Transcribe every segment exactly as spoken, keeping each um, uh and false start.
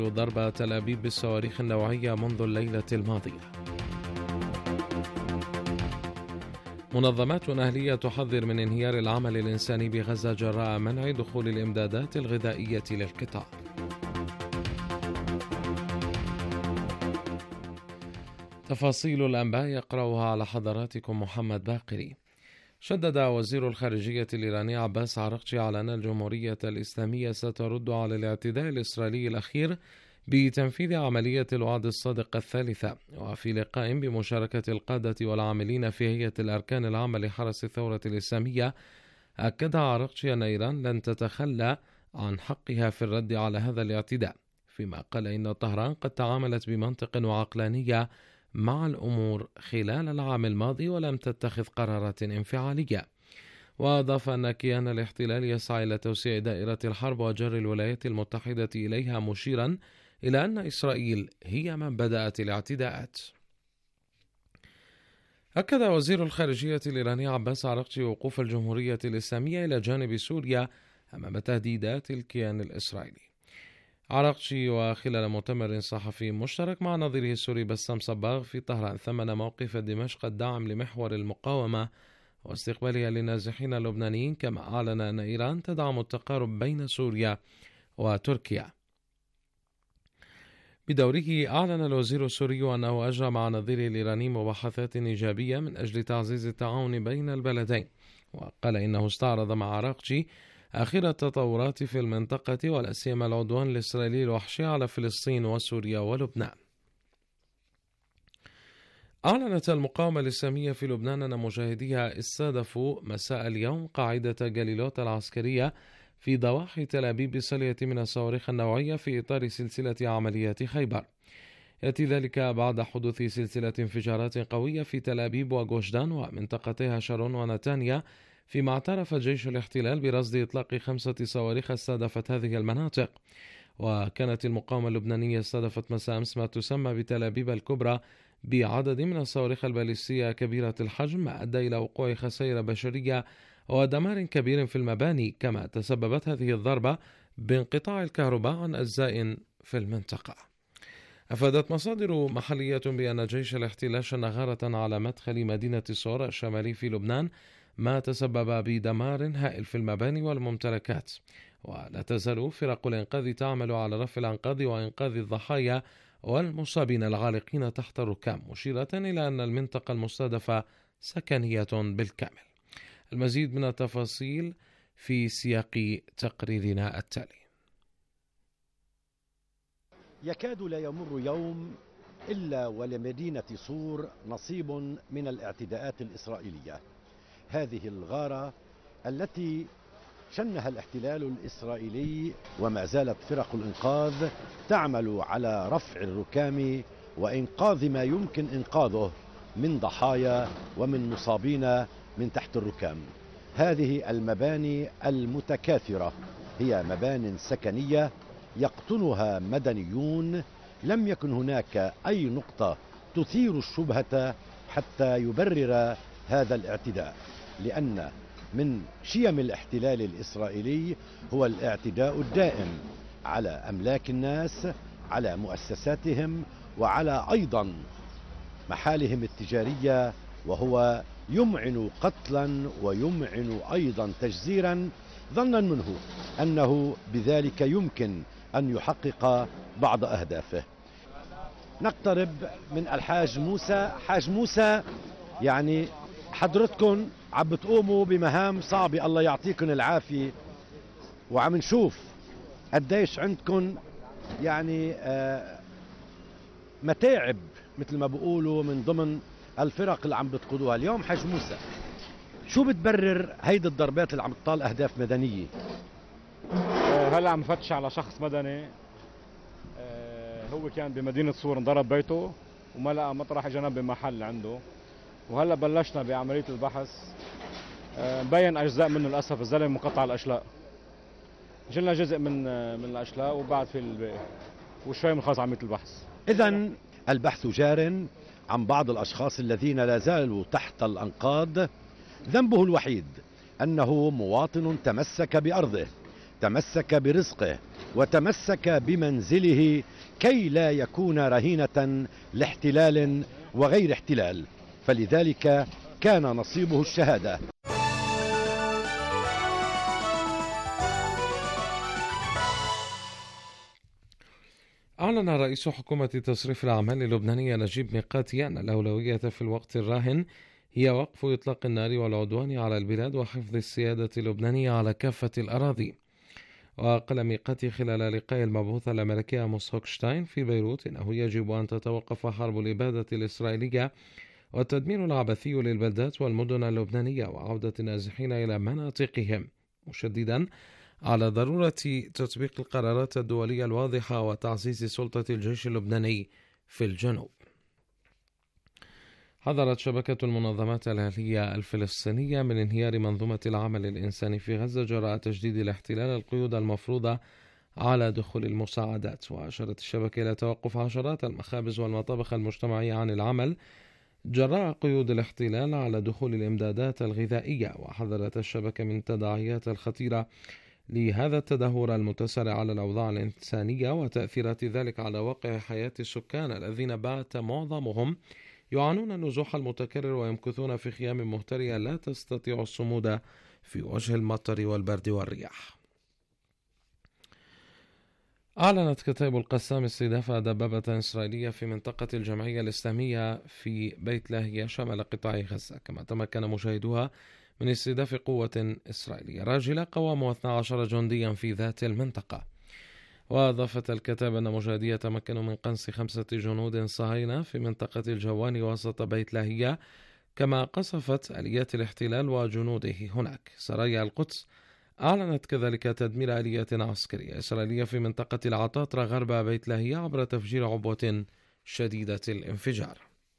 ضرب تل أبيب بالصواريخ النوعية منذ الليلة الماضية. منظمات أهلية تحذر من انهيار العمل الإنساني بغزة جراء منع دخول الإمدادات الغذائية للقطاع. تفاصيل الأنباء يقرأها على حضراتكم محمد باقري. شدد وزير الخارجية الإيراني عباس عراقچي على أن الجمهورية الإسلامية سترد على الاعتداء الإسرائيلي الأخير بتنفيذ عملية الوعد الصادق الثالثة. وفي لقاء بمشاركة القادة والعاملين في هيئة الأركان العامة لحرس الثورة الإسلامية، أكد عراقچي أن إيران لن تتخلى عن حقها في الرد على هذا الاعتداء، فيما قال إن طهران قد تعاملت بمنطق وعقلانية مع الأمور خلال العام الماضي ولم تتخذ قرارات انفعالية. وأضاف أن كيان الاحتلال يسعى إلى توسيع دائرة الحرب وجر الولايات المتحدة إليها، مشيرا إلى أن إسرائيل هي من بدأت الاعتداءات. أكد وزير الخارجية الإيراني عباس عراقچي وقوف الجمهورية الإسلامية إلى جانب سوريا أمام تهديدات الكيان الإسرائيلي. عراقچي وخلال مؤتمر صحفي مشترك مع نظيره السوري بسام صباغ في طهران ثمن موقف دمشق الداعم لمحور المقاومة واستقبالها للنازحين اللبنانيين، كما أعلن أن إيران تدعم التقارب بين سوريا وتركيا. بدوره أعلن الوزير السوري أنه أجرى مع نظيره الإيراني مباحثات إيجابية من أجل تعزيز التعاون بين البلدين، وقال إنه استعرض مع عراقچي آخر التطورات في المنطقة ولا سيما العدوان الإسرائيلي الوحشي على فلسطين وسوريا ولبنان. أعلنت المقاومة الإسلامية في لبنان أن مجاهديها استهدفوا مساء اليوم قاعدة جاليلوت العسكرية في ضواحي تل أبيب بصلية من الصواريخ النوعية في إطار سلسلة عمليات خيبر. يأتي ذلك بعد حدوث سلسلة انفجارات قوية في تل أبيب وغوشدان ومنطقتها شارون ونتانيا، فيما اعترف جيش الاحتلال برصد إطلاق خمسة صواريخ استهدفت هذه المناطق. وكانت المقاومة اللبنانية استهدفت مساء أمس ما تسمى بتل أبيب الكبرى بعدد من الصواريخ الباليستية كبيرة الحجم، ما أدى إلى وقوع خسائر بشرية ودمار كبير في المباني، كما تسببت هذه الضربة بانقطاع الكهرباء عن أجزاء في المنطقة. أفادت مصادر محلية بأن جيش الاحتلال شن غارة على مدخل مدينة صور الشمالي في لبنان، ما تسبب بدمار هائل في المباني والممتلكات. ولا تزال فرق الإنقاذ تعمل على رفع الأنقاض وإنقاذ الضحايا والمصابين العالقين تحت الركام، مشيرة إلى أن المنطقة المستهدفة سكنية بالكامل. المزيد من التفاصيل في سياق تقريرنا التالي. يكاد لا يمر يوم إلا ولمدينة صور نصيب من الاعتداءات الإسرائيلية. هذه الغارة التي شنها الاحتلال الإسرائيلي وما زالت فرق الإنقاذ تعمل على رفع الركام وإنقاذ ما يمكن إنقاذه من ضحايا ومن مصابين من تحت الركام. هذه المباني المتكاثرة هي مبان سكنية يقطنها مدنيون، لم يكن هناك أي نقطة تثير الشبهة حتى يبرر هذا الاعتداء، لأن من شيم الاحتلال الإسرائيلي هو الاعتداء الدائم على أملاك الناس، على مؤسساتهم، وعلى أيضا محالهم التجارية، وهو يمعن قتلا ويمعن أيضا تجزيرا، ظنا منه أنه بذلك يمكن أن يحقق بعض أهدافه. نقترب من الحاج موسى. حاج موسى، يعني حضرتكم عم بتقوموا بمهام صعبة، الله يعطيكم العافية، وعم نشوف قديش عندكم يعني آه متاعب مثل ما بقولوا من ضمن الفرق اللي عم بتقودوها اليوم. حاج موسى، شو بتبرر هيدي الضربات اللي عم تطال أهداف مدنية؟ هلا عم فتش على شخص مدني، هو كان بمدينة صور، انضرب بيته وما لقى مطرح، جنب بمحل عنده، وهلا بلشنا بعملية البحث. مبين أجزاء منه للأسف، الزلمة مقطع الأشلاء، جلنا جزء من من الأشلاء وبعد في الباقي، وشوي من خلص عملية البحث. إذن البحث جار عن بعض الأشخاص الذين لا زالوا تحت الأنقاض. ذنبه الوحيد أنه مواطن تمسك بأرضه، تمسك برزقه وتمسك بمنزله كي لا يكون رهينة لاحتلال وغير احتلال، فلذلك كان نصيبه الشهادة. أعلن رئيس حكومة تصريف الأعمال اللبنانية نجيب ميقاتي أن الأولوية في الوقت الراهن هي وقف إطلاق النار والعدوان على البلاد وحفظ السيادة اللبنانية على كافة الأراضي. وقال ميقاتي خلال لقاء المبعوث الأمريكي آموس هوكشتاين في بيروت إنه يجب أن تتوقف حرب الإبادة الإسرائيلية والتدمير العبثي للبلدات والمدن اللبنانية وعودة النازحين إلى مناطقهم، مشددا على ضرورة تطبيق القرارات الدولية الواضحة وتعزيز سلطة الجيش اللبناني في الجنوب. حذرت شبكة المنظمات الأهلية الفلسطينية من انهيار منظومة العمل الإنساني في غزة جراء تجديد الاحتلال القيود المفروضة على دخول المساعدات. وأشارت الشبكة إلى توقف عشرات المخابز والمطابخ المجتمعية عن العمل جراء قيود الاحتلال على دخول الإمدادات الغذائية. وحذرت الشبكة من التداعيات الخطيرة لهذا التدهور المتسارع على الأوضاع الإنسانية وتأثيرات ذلك على واقع حياة السكان الذين بات معظمهم يعانون النزوح المتكرر ويمكثون في خيام مهترية لا تستطيع الصمود في وجه المطر والبرد والرياح. أعلنت كتائب القسام استهداف دبابة إسرائيلية في منطقة الجمعية الإسلامية في بيت لاهيا شمال قطاع غزة، كما تمكن مشاهدوها من استهداف قوة إسرائيلية راجلة قوامها اثنا عشر جنديا في ذات المنطقة. وأضافت الكتاب أن مشاهدية تمكنوا من قنص خمسة جنود صهاينة في منطقة الجواني وسط بيت لاهيا، كما قصفت آليات الاحتلال وجنوده هناك. سرايا القدس أعلنت كذلك تدمير آليات عسكرية إسرائيلية في منطقة العطاطرة غرب بيت لاهيا عبر تفجير عبوة شديدة الانفجار.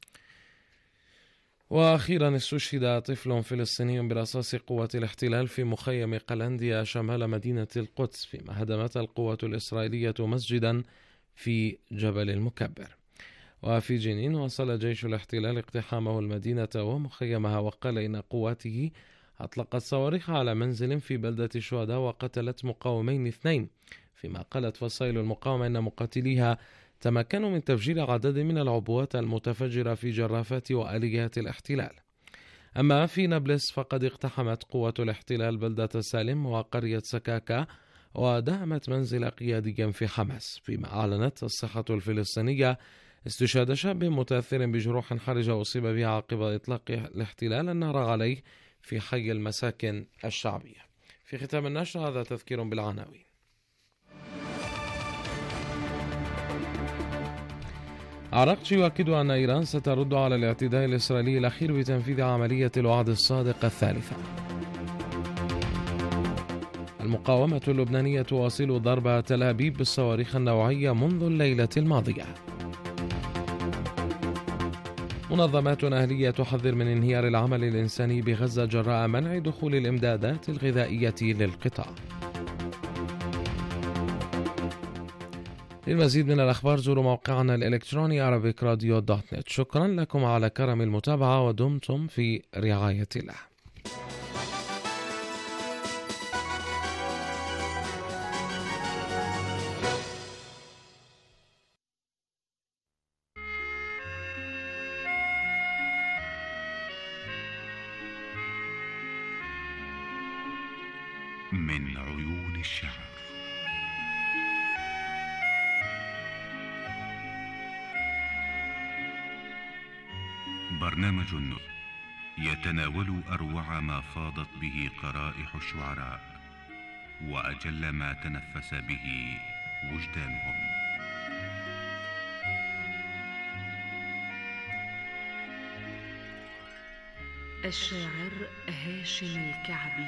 وأخيرا استشهد طفل فلسطيني برصاص قوة الاحتلال في مخيم قلنديا شمال مدينة القدس، فيما هدمت القوة الإسرائيلية مسجدا في جبل المكبر. وفي جنين واصل جيش الاحتلال اقتحامه المدينة ومخيمها، وقال إن قواته أطلقت صواريخ على منزل في بلدة الشهداء وقتلت مقاومين اثنين، فيما قالت فصائل المقاومة إن مقاتليها تمكنوا من تفجير عدد من العبوات المتفجرة في جرافات وآليات الاحتلال. أما في نابلس فقد اقتحمت قوة الاحتلال بلدة سالم وقرية سكاكا ودهمت منزل قيادي في حماس، فيما أعلنت الصحة الفلسطينية استشهاد شاب متأثر بجروح حرجة أصيب بها عقب إطلاق الاحتلال النار عليه في حي المساكن الشعبية. في ختام النشر هذا تذكير بالعناوين. عراقجي يؤكد أن إيران سترد على الاعتداء الإسرائيلي الأخير بتنفيذ عملية الوعد الصادق الثالثة. المقاومة اللبنانية تواصل ضرب تل أبيب بالصواريخ النوعية منذ الليلة الماضية. منظمات أهلية تحذر من انهيار العمل الإنساني بغزة جراء منع دخول الإمدادات الغذائية للقطاع. للمزيد من الأخبار زوروا موقعنا الإلكتروني عربيك راديو دوت نت. شكرا لكم على كرم المتابعة ودمتم في رعاية الله. من عيون الشعر. برنامج يتناول أروع ما فاضت به قرائح الشعراء وأجل ما تنفس به وجدانهم. الشاعر هاشم الكعبي.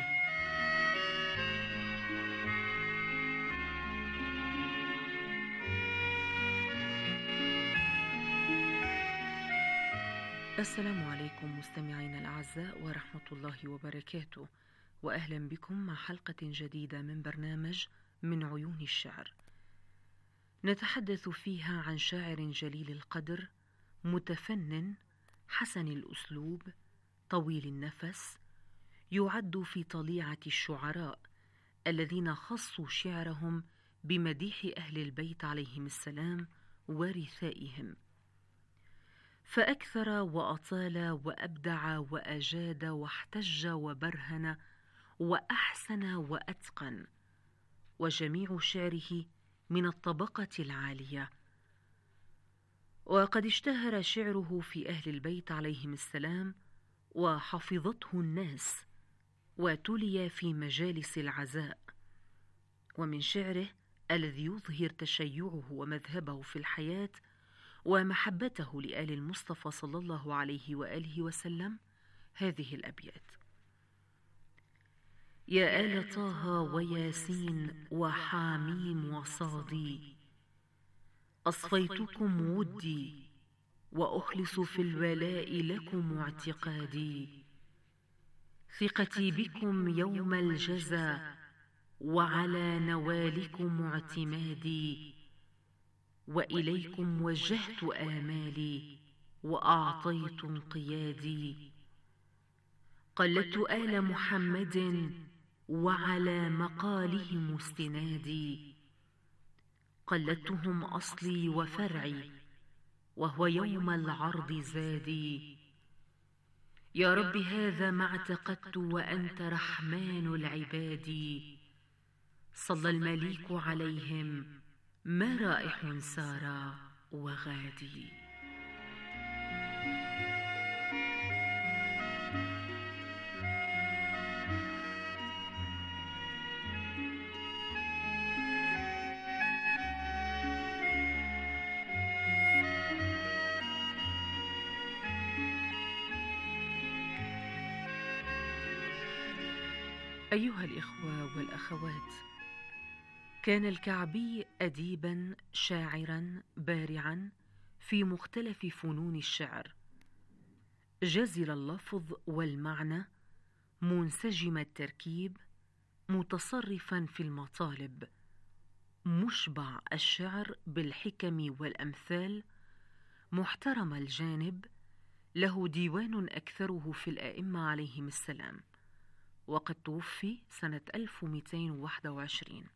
السلام عليكم مستمعينا الأعزاء ورحمة الله وبركاته، وأهلا بكم مع حلقة جديدة من برنامج من عيون الشعر، نتحدث فيها عن شاعر جليل القدر، متفنن، حسن الأسلوب، طويل النفس، يعد في طليعة الشعراء الذين خصوا شعرهم بمديح أهل البيت عليهم السلام ورثائهم، فأكثر وأطال وأبدع وأجاد واحتج وبرهن وأحسن وأتقن، وجميع شعره من الطبقة العالية. وقد اشتهر شعره في أهل البيت عليهم السلام وحفظته الناس، وتلي في مجالس العزاء. ومن شعره الذي يظهر تشيعه ومذهبه في الحياة ومحبته لآل المصطفى صلى الله عليه وآله وسلم هذه الأبيات: يا آل طه وياسين وحاميم وصادي، أصفيتكم ودي وأخلص في الولاء لكم اعتقادي، ثقتي بكم يوم الجزا وعلى نوالكم اعتمادي، وإليكم وجهت آمالي وأعطيت انقيادي، قلدت آل محمد وعلى مقالهم استنادي، قلدتهم أصلي وفرعي وهو يوم العرض زادي، يا رب هذا ما اعتقدت وأنت رحمن العباد، صلى المليك عليهم ما رائح سارى وغادي. أيها الإخوة والأخوات، كان الكعبي أديبا شاعرا بارعا في مختلف فنون الشعر، جزل اللفظ والمعنى، منسجم التركيب، متصرفا في المطالب، مشبع الشعر بالحكم والأمثال، محترم الجانب، له ديوان أكثره في الآئمة عليهم السلام، وقد توفي سنة ألف ومئتين وواحد وعشرين.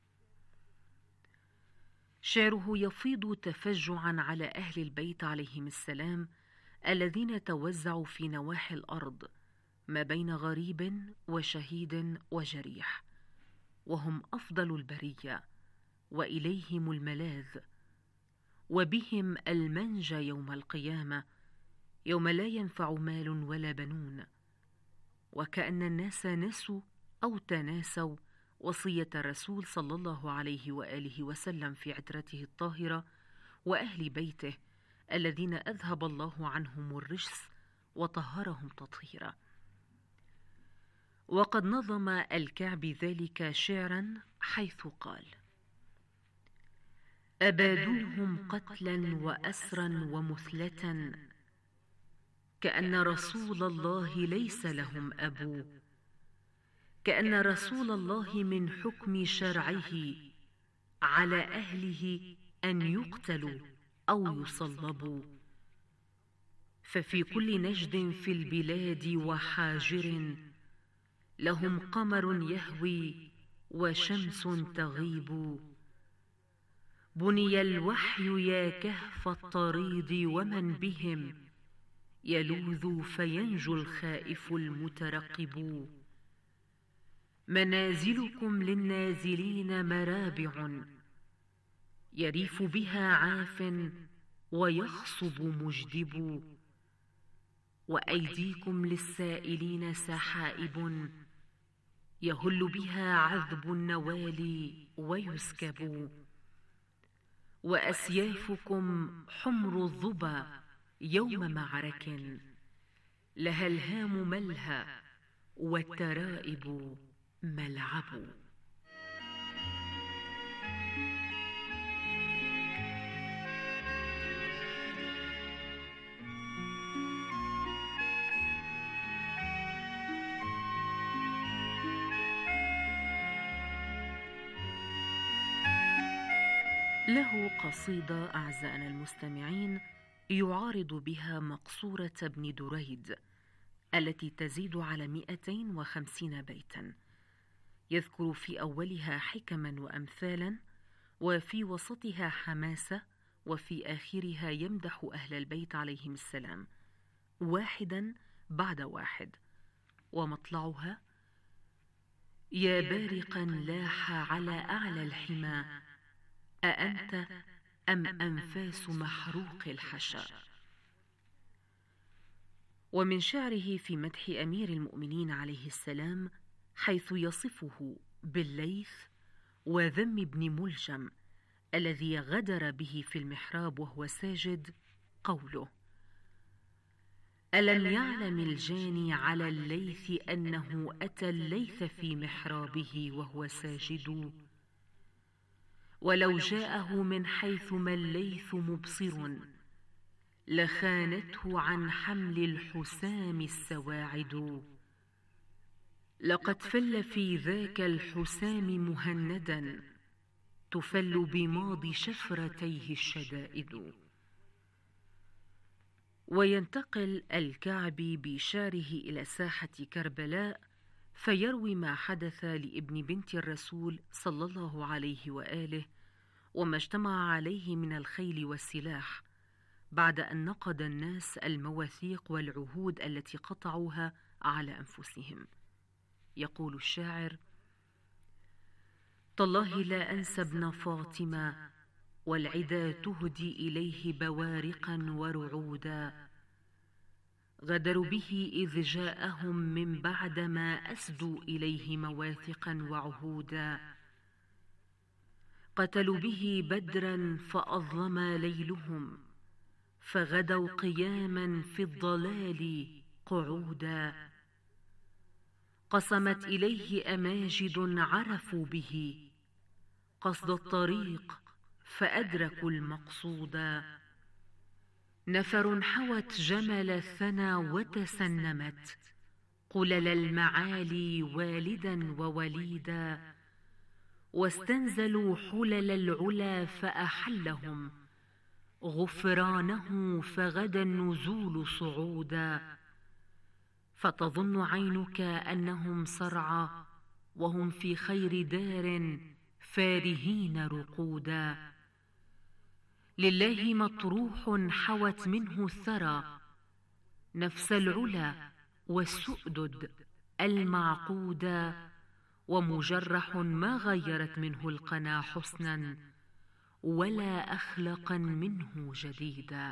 شعره يفيض تفجعا على أهل البيت عليهم السلام الذين توزعوا في نواحي الأرض ما بين غريب وشهيد وجريح، وهم أفضل البرية وإليهم الملاذ، وبهم المنجى يوم القيامة، يوم لا ينفع مال ولا بنون. وكأن الناس نسوا أو تناسوا وصية الرسول صلى الله عليه وآله وسلم في عترته الطاهرة وأهل بيته الذين أذهب الله عنهم الرجس وطهرهم تطهيرا. وقد نظم الكعبي ذلك شعرا حيث قال: أبادوهم قتلا وأسرا ومثلة، كأن رسول الله ليس لهم أبو، كأن رسول الله من حكم شرعه على أهله أن يقتلوا أو يصلبوا، ففي كل نجد في البلاد وحاجر لهم قمر يهوي وشمس تغيب، بني الوحي يا كهف الطريد ومن بهم يلوذ فينجو الخائف المترقب، منازلكم للنازلين مرابع يريف بها عاف ويخصب مجدب، وأيديكم للسائلين سحائب يهل بها عذب النوالي ويسكب، وأسيافكم حمر الظبا يوم معرك لها الهام ملهى والترائب ملعب. له قصيدة أعزائنا المستمعين يعارض بها مقصورة ابن دريد التي تزيد على مئتين وخمسين بيتا، يذكر في أولها حكما وأمثالا، وفي وسطها حماسة، وفي آخرها يمدح أهل البيت عليهم السلام واحدا بعد واحد. ومطلعها: يا بارقا لاح على أعلى الحمى، أأنت أم أنفاس محروق الحشا. ومن شعره في مدح أمير المؤمنين عليه السلام حيث يصفه بالليث وذم ابن ملجم الذي غدر به في المحراب وهو ساجد، قوله: ألم يعلم الجاني على الليث أنه أتى الليث في محرابه وهو ساجد، ولو جاءه من حيث ما الليث مبصر، لخانته عن حمل الحسام السواعد. لقد فل في ذاك الحسام مهندا، تفل بماضي شفرتيه الشدائد. وينتقل الكعبي بشعره إلى ساحة كربلاء فيروي ما حدث لابن بنت الرسول صلى الله عليه وآله وما اجتمع عليه من الخيل والسلاح بعد أن نقض الناس المواثيق والعهود التي قطعوها على أنفسهم. يقول الشاعر: تالله لا أنسى ابن فاطمة، والعدا تهدي إليه بوارقا ورعودا، غدروا به إذ جاءهم من بعد ما أسدوا إليه مواثقا وعهودا، قتلوا به بدرا فأظلم ليلهم، فغدوا قياما في الضلال قعودا، قسمت إليه أماجد عرفوا به قصد الطريق فأدركوا المقصودا، نفر حوت جمل الثنى وتسنمت قلل المعالي والدا ووليدا، واستنزلوا حلل العلا فأحلهم غفرانه فغدا النزول صعودا، فتظن عينك أنهم صرعى وهم في خير دار فارهين رقودا، لله مطروح حوت منه الثرى نفس العلا والسؤدد المعقودا، ومجرح ما غيرت منه القنا حسنا ولا أخلقا منه جديدا.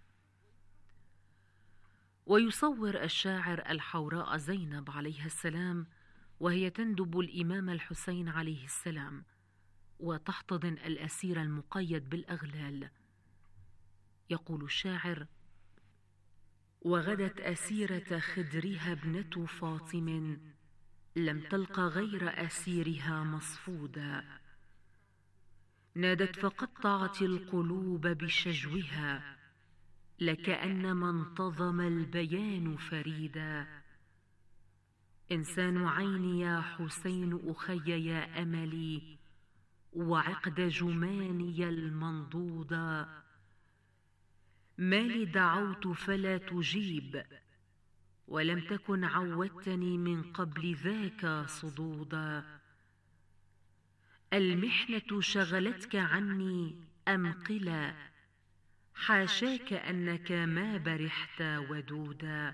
ويصور الشاعر الحوراء زينب عليها السلام وهي تندب الإمام الحسين عليه السلام وتحتضن الأسير المقيد بالأغلال. يقول الشاعر: وغدت أسيرة خدرها ابنة فاطم، لم تلق غير أسيرها مصفودا، نادت فقطعت القلوب بشجوها، لكأنما انتظم البيان فريدا، إنسان عيني يا حسين أخي يا أملي، وعقد جماني المنضودا، ما لي دعوت فلا تجيب، ولم تكن عودتني من قبل ذاك صدودا، المحنة شغلتك عني أم قلا، حاشاك أنك ما برحت ودودا،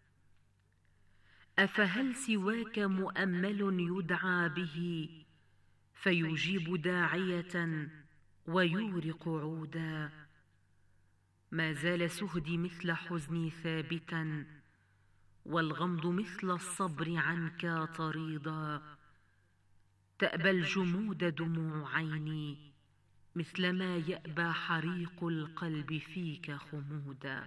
أفهل سواك مؤمل يدعى به، فيجيب داعية ويورق عودا، ما زال سهدي مثل حزني ثابتا، والغمض مثل الصبر عنك طريدا، تأبى الجمود دموع عيني، مثلما يأبى حريق القلب فيك خمودا.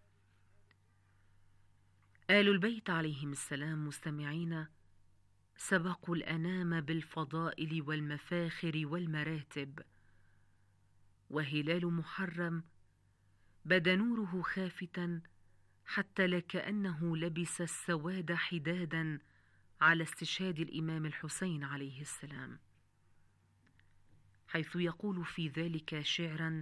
آل البيت عليهم السلام مستمعين سبقوا الأنام بالفضائل والمفاخر والمراتب، وهلال محرم بدا نوره خافتا حتى لكأنه لبس السواد حدادا على استشهاد الإمام الحسين عليه السلام، حيث يقول في ذلك شعرا: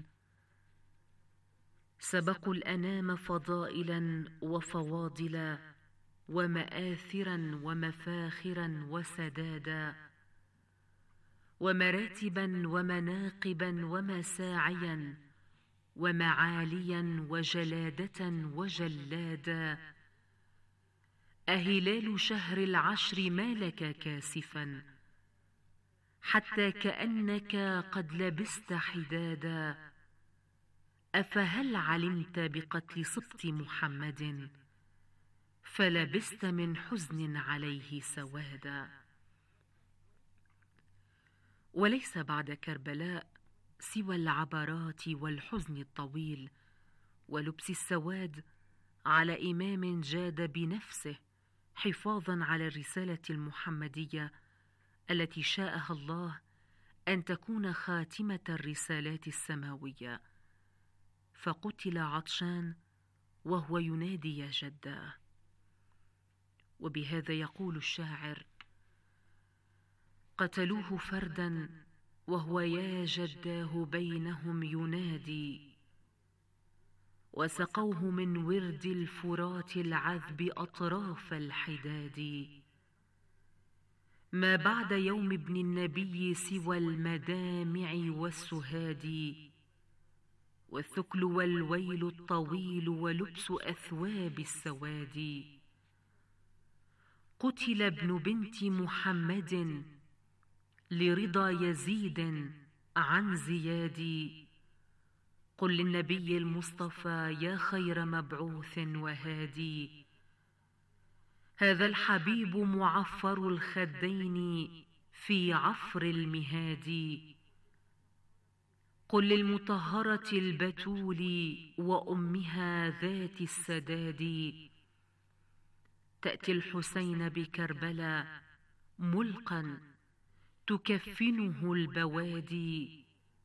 سبقوا الأنام فضائلا وفواضلا، ومآثرا ومفاخرا وسدادا، ومراتبا ومناقبا ومساعيا ومعاليا وجلادة وجلادا، أهلال شهر العشر ما لك كاسفا، حتى كأنك قد لبست حدادا. أفهل علمت بقتل سبط محمد، فلبست من حزن عليه سوادا. وليس بعد كربلاء سوى العبرات والحزن الطويل ولبس السواد على إمام جاد بنفسه حفاظا على الرسالة المحمدية التي شاءها الله أن تكون خاتمة الرسالات السماوية، فقتل عطشان وهو ينادي يا جداه. وبهذا يقول الشاعر: قتلوه فردا وهو يا جداه بينهم ينادي، وسقوه من ورد الفرات العذب أطراف الحداد. ما بعد يوم ابن النبي سوى المدامع والسهاد، والثكل والويل الطويل ولبس أثواب السواد. قتل ابن بنت محمد لرضا يزيد عن زياد. قل للنبي المصطفى يا خير مبعوث وهادي، هذا الحبيب معفر الخدين في عفر المهاد. قل للمطهرة البتول وأمها ذات السداد، تأتي الحسين بكربلاء ملقا تكفنه البوادي.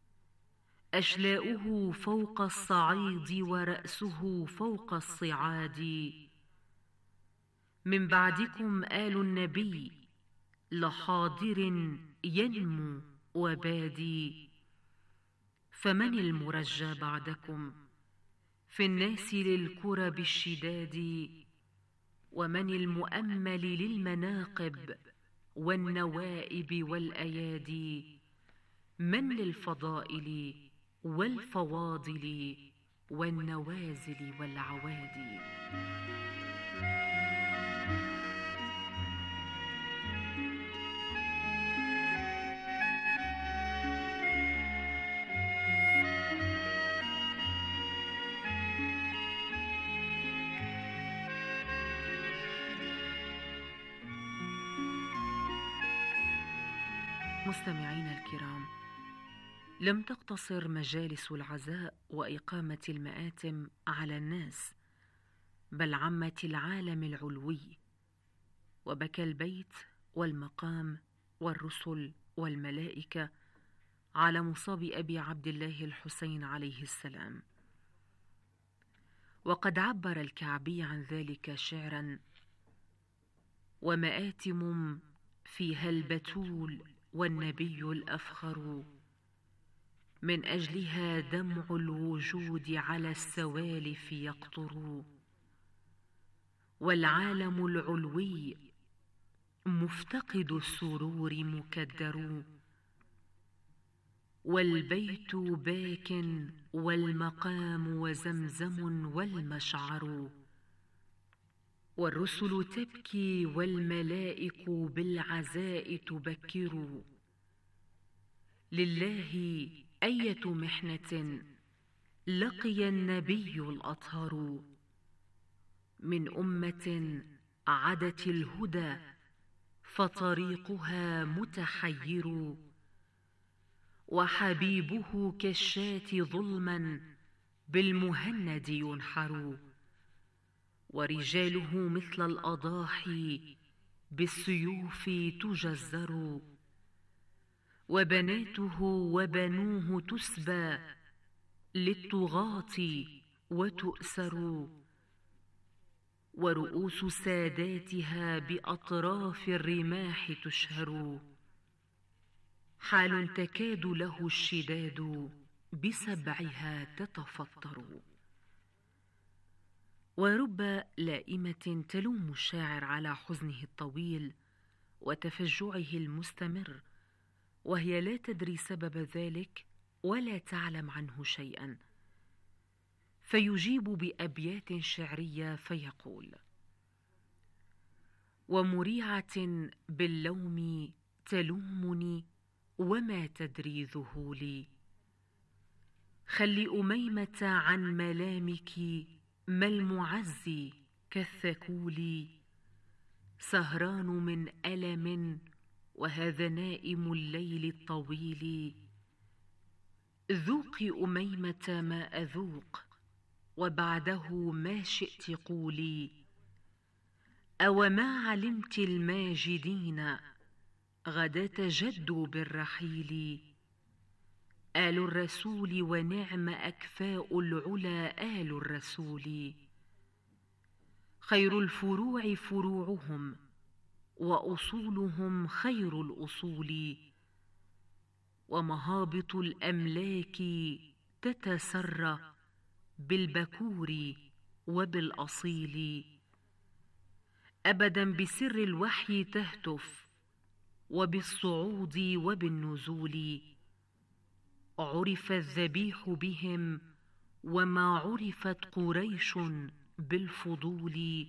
أشلاؤه فوق الصعيد ورأسه فوق الصعاد. من بعدكم آل النبي لحاضر ينمو وبادي، فمن المرجى بعدكم في الناس للكرب الشداد؟ ومن المؤمل للمناقب والنوائب والأيادي؟ من للفضائل والفواضل والنوازل والعوادي؟ مستمعينا الكرام، لم تقتصر مجالس العزاء وإقامة المآتم على الناس، بل عمت العالم العلوي، وبكى البيت والمقام والرسل والملائكة على مصاب أبي عبد الله الحسين عليه السلام. وقد عبر الكعبي عن ذلك شعرا: ومآتم فيها البتول والنبي الأفخر، من أجلها دمع الوجود على السوالف يقطر، والعالم العلوي مفتقد السرور مكدر، والبيت باك والمقام وزمزم والمشعر، والرسل تبكي والملائك بالعزاء تبكر. لله أية محنة لقي النبي الأطهر، من أمة عدت الهدى فطريقها متحير، وحبيبه كالشاة ظلما بالمهند ينحر، ورجاله مثل الأضاحي بالسيوف تجزر، وبناته وبنوه تسبى للطغاة وتؤسر، ورؤوس ساداتها بأطراف الرماح تشهر، حال تكاد له الشداد بسبعها تتفطر. ورب لائمة تلوم الشاعر على حزنه الطويل وتفجعه المستمر، وهي لا تدري سبب ذلك ولا تعلم عنه شيئا، فيجيب بأبيات شعرية فيقول: ومريعة باللوم تلومني وما تدري ذهولي، خل أميمة عن ملامك ما المعز كالثكول، سهران من ألم وهذا نائم الليل الطويل، ذوقي أميمة ما أذوق وبعده ما شئت قولي، أوما علمت الماجدين غداة جدوا بالرحيل، آل الرسول ونعم أكفاء العلا آل الرسول، خير الفروع فروعهم وأصولهم خير الأصول، ومهابط الأملاك تتسرى بالبكور وبالأصيل، أبدا بسر الوحي تهتف وبالصعود وبالنزول، عرف الذبيح بهم وما عرفت قريش بالفضول،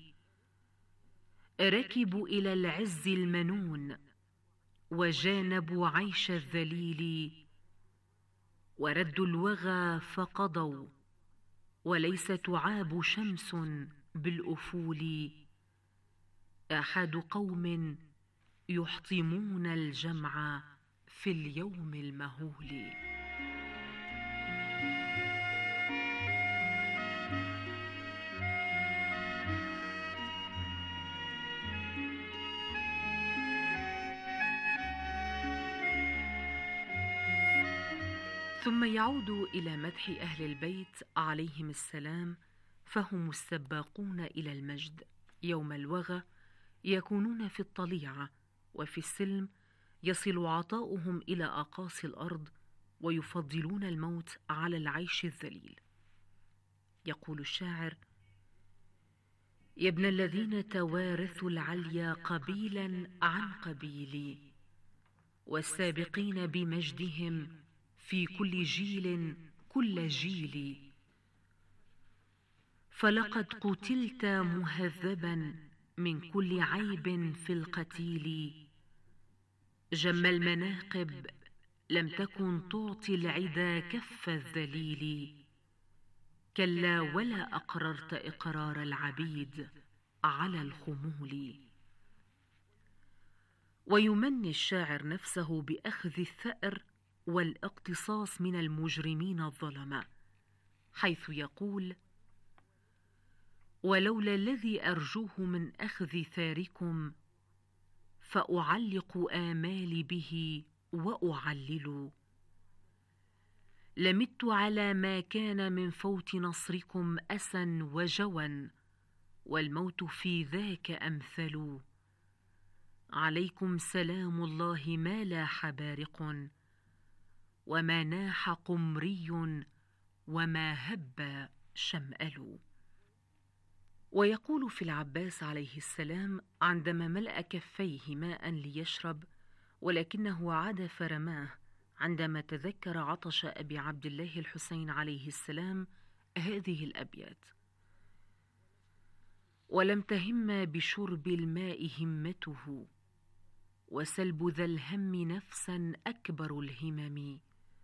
ركبوا إلى العز المنون وجانبوا عيش الذليل، وردوا الوغى فقضوا وليس تعاب شمس بالأفول، أحد قوم يحطمون الجمع في اليوم المهول. ثم يعود إلى مدح أهل البيت عليهم السلام، فهم السباقون إلى المجد، يوم الوغى يكونون في الطليعة، وفي السلم يصل عطاؤهم إلى أقاصي الأرض، ويفضلون الموت على العيش الذليل. يقول الشاعر: يا ابن الذين توارثوا العليا قبيلا عن قبيل، والسابقين بمجدهم في كل جيل كل جيل، فلقد قتلت مهذبا من كل عيب في القتيل، جم المناقب لم تكن تعطي العدا كف الذليل، كلا ولا أقررت إقرار العبيد على الخمول. ويمني الشاعر نفسه بأخذ الثأر والاقتصاص من المجرمين الظلماء، حيث يقول: ولولا الذي أرجوه من أخذ ثاركم، فأعلق آمالي به وأعلل، لمت على ما كان من فوت نصركم أسا وجوا، والموت في ذاك أمثل، عليكم سلام الله ما لاح بارق، وما ناح قمري وما هب شمأل. ويقول في العباس عليه السلام عندما ملأ كفيه ماء ليشرب، ولكنه عاد فرماه عندما تذكر عطش أبي عبد الله الحسين عليه السلام، هذه الأبيات: ولم تهم بشرب الماء همته، وسلب ذا الهم نفسا أكبر الهمم،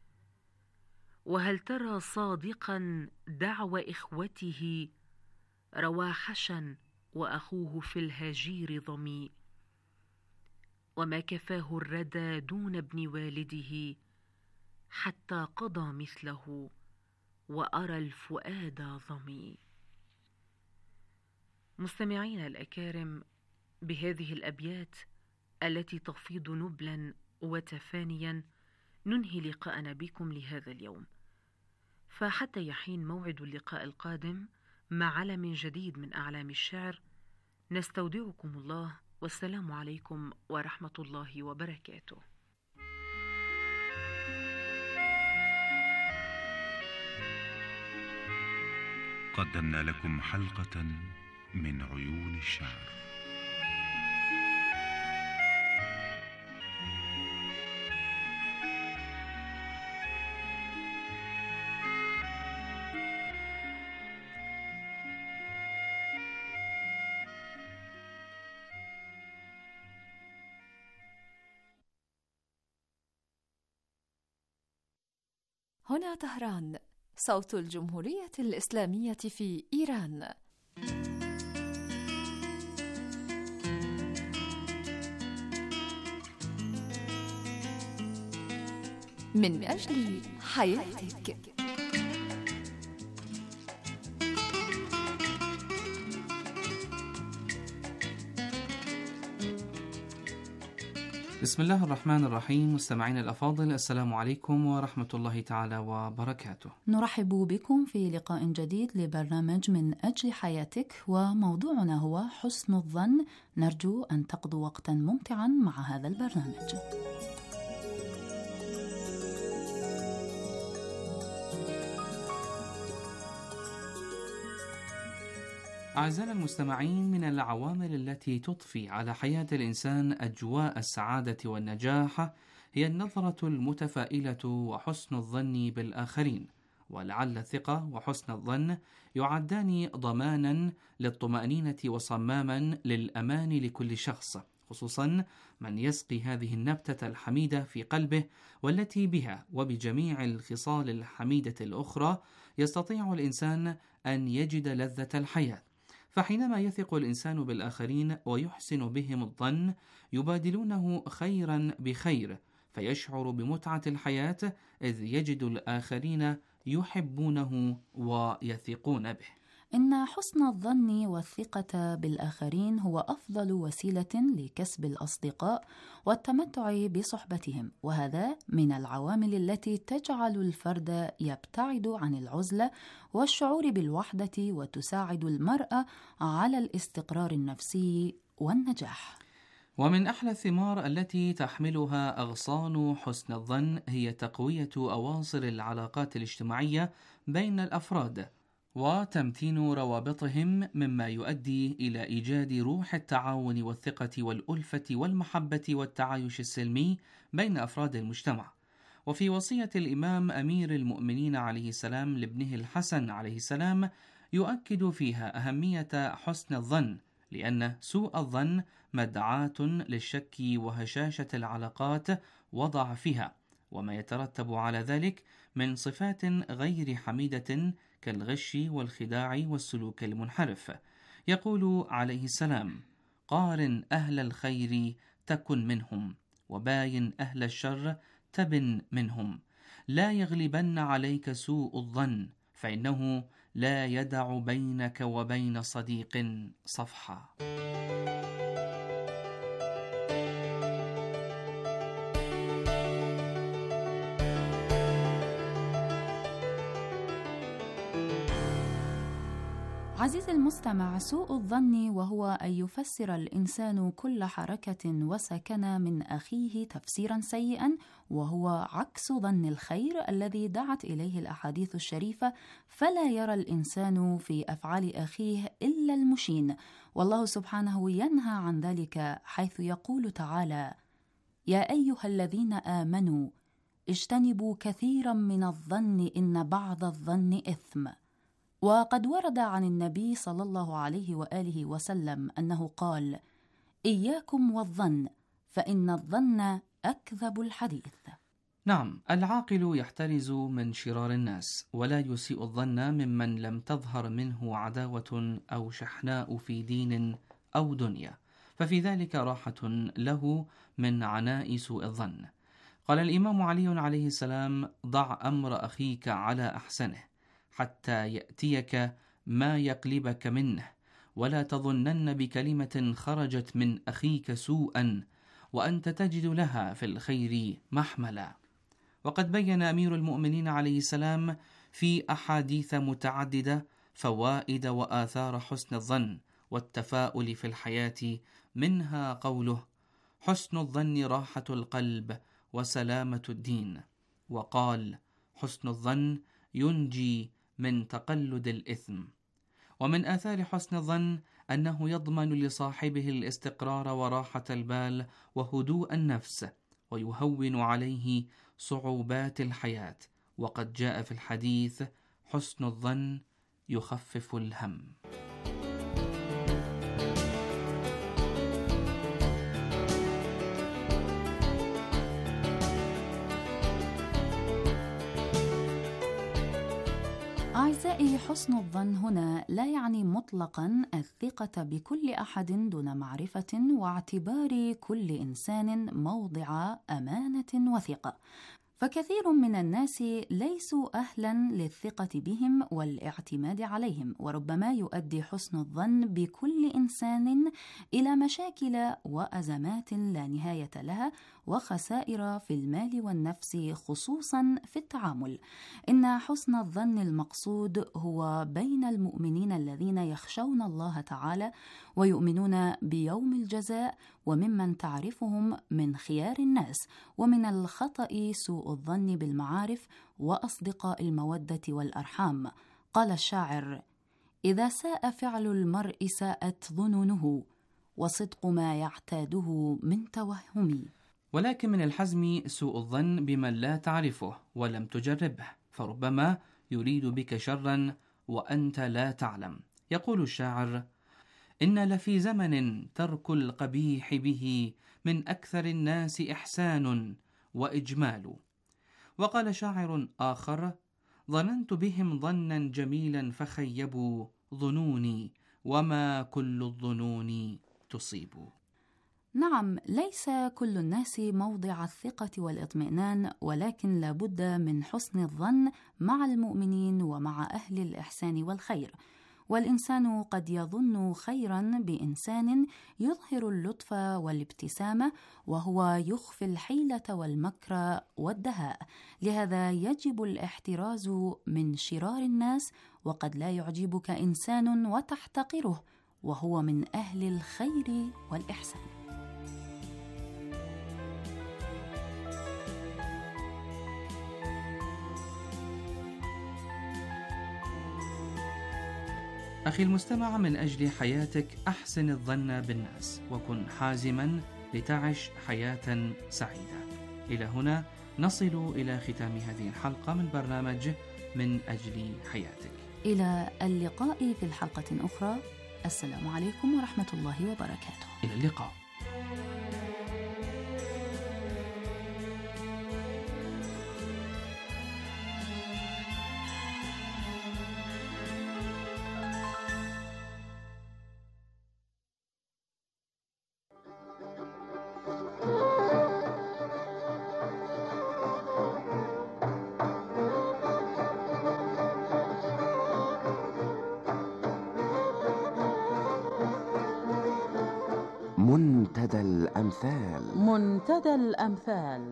وهل ترى صادقا دعوى إخوته، رواحشا وأخوه في الهجير ضمي، وما كفاه الردى دون ابن والده، حتى قضى مثله وأرى الفؤاد ضمي. مستمعين الأكارم، بهذه الأبيات التي تفيض نبلا وتفانيا ننهي لقاءنا بكم لهذا اليوم، فحتى يحين موعد اللقاء القادم مع علم جديد من أعلام الشعر، نستودعكم الله، والسلام عليكم ورحمة الله وبركاته. قدمنا لكم حلقة من عيون الشعر. هنا طهران، صوت الجمهورية الإسلامية في إيران. من أجل حياتك. بسم الله الرحمن الرحيم. مستمعين الأفاضل، السلام عليكم ورحمة الله تعالى وبركاته. نرحب بكم في لقاء جديد لبرنامج من أجل حياتك، وموضوعنا هو حسن الظن. نرجو أن تقضوا وقتا ممتعا مع هذا البرنامج. أعزائنا المستمعين، من العوامل التي تضفي على حياة الإنسان أجواء السعادة والنجاح هي النظرة المتفائلة وحسن الظن بالآخرين، ولعل الثقة وحسن الظن يعدان ضمانا للطمأنينة وصماما للأمان لكل شخص، خصوصا من يسقي هذه النبتة الحميدة في قلبه، والتي بها وبجميع الخصال الحميدة الأخرى يستطيع الإنسان أن يجد لذة الحياة. فحينما يثق الإنسان بالآخرين ويحسن بهم الظن يبادلونه خيرا بخير، فيشعر بمتعة الحياة إذ يجد الآخرين يحبونه ويثقون به. إن حسن الظن والثقة بالآخرين هو أفضل وسيلة لكسب الأصدقاء والتمتع بصحبتهم، وهذا من العوامل التي تجعل الفرد يبتعد عن العزلة والشعور بالوحدة، وتساعد المرأة على الاستقرار النفسي والنجاح. ومن أحلى الثمار التي تحملها أغصان حسن الظن هي تقوية أواصر العلاقات الاجتماعية بين الأفراد وتمتين روابطهم، مما يؤدي إلى إيجاد روح التعاون والثقة والألفة والمحبة والتعايش السلمي بين أفراد المجتمع. وفي وصية الإمام أمير المؤمنين عليه السلام لابنه الحسن عليه السلام يؤكد فيها أهمية حسن الظن، لأن سوء الظن مدعاة للشك وهشاشة العلاقات وضعفها، وما يترتب على ذلك من صفات غير حميدة كالغش والخداع والسلوك المنحرف. يقول عليه السلام: قارن أهل الخير تكن منهم، وباين أهل الشر تبن منهم، لا يغلبن عليك سوء الظن، فإنه لا يدع بينك وبين صديق صفحا. عزيزي المستمع، سوء الظن وهو أن يفسر الإنسان كل حركة وسكنة من أخيه تفسيرا سيئا، وهو عكس ظن الخير الذي دعت إليه الأحاديث الشريفة، فلا يرى الإنسان في أفعال أخيه إلا المشين، والله سبحانه ينهى عن ذلك حيث يقول تعالى: يا أيها الذين آمنوا اجتنبوا كثيرا من الظن إن بعض الظن إثم. وقد ورد عن النبي صلى الله عليه وآله وسلم أنه قال: إياكم والظن فإن الظن أكذب الحديث. نعم، العاقل يحترز من شرار الناس، ولا يسيء الظن ممن لم تظهر منه عداوة أو شحناء في دين أو دنيا، ففي ذلك راحة له من عناء سوء الظن. قال الإمام علي عليه السلام: ضع أمر أخيك على أحسنه حتى يأتيك ما يقلبك منه، ولا تظنن بكلمة خرجت من أخيك سوءا وأنت تجد لها في الخير محملا. وقد بين أمير المؤمنين عليه السلام في أحاديث متعددة فوائد وآثار حسن الظن والتفاؤل في الحياة، منها قوله: حسن الظن راحة القلب وسلامة الدين. وقال: حسن الظن ينجي من تقلد الإثم. ومن آثار حسن الظن أنه يضمن لصاحبه الاستقرار وراحة البال وهدوء النفس، ويهون عليه صعوبات الحياة. وقد جاء في الحديث: حسن الظن يخفف الهم. أعزائي، حسن الظن هنا لا يعني مطلقا الثقة بكل أحد دون معرفة واعتبار كل إنسان موضع أمانة وثقة، فكثير من الناس ليسوا أهلا للثقة بهم والاعتماد عليهم، وربما يؤدي حسن الظن بكل إنسان إلى مشاكل وأزمات لا نهاية لها وخسائر في المال والنفس، خصوصا في التعامل. إن حسن الظن المقصود هو بين المؤمنين الذين يخشون الله تعالى ويؤمنون بيوم الجزاء، وممن تعرفهم من خيار الناس، ومن الخطأ سوء الظن بالمعارف وأصدقاء المودة والأرحام. قال الشاعر: إذا ساء فعل المرء ساءت ظنونه، وصدق ما يعتاده من توهم. ولكن من الحزم سوء الظن بمن لا تعرفه ولم تجربه، فربما يريد بك شرا وأنت لا تعلم. يقول الشاعر: إن لفي زمن ترك القبيح به من أكثر الناس إحسان وإجمال. وقال شاعر آخر: ظننت بهم ظنا جميلا فخيبوا ظنوني، وما كل الظنون تصيب. نعم، ليس كل الناس موضع الثقة والاطمئنان، ولكن لابد من حسن الظن مع المؤمنين ومع أهل الإحسان والخير. والإنسان قد يظن خيرا بإنسان يظهر اللطف والابتسامة وهو يخفي الحيلة والمكر والدهاء، لهذا يجب الاحتراز من شرار الناس، وقد لا يعجبك إنسان وتحتقره وهو من أهل الخير والإحسان. أخي المستمع، من أجل حياتك أحسن الظن بالناس وكن حازما لتعش حياة سعيدة. إلى هنا نصل إلى ختام هذه الحلقة من برنامج من أجل حياتك. إلى اللقاء في الحلقة أخرى. السلام عليكم ورحمة الله وبركاته. إلى اللقاء. منتدى الأمثال. منتدى الأمثال.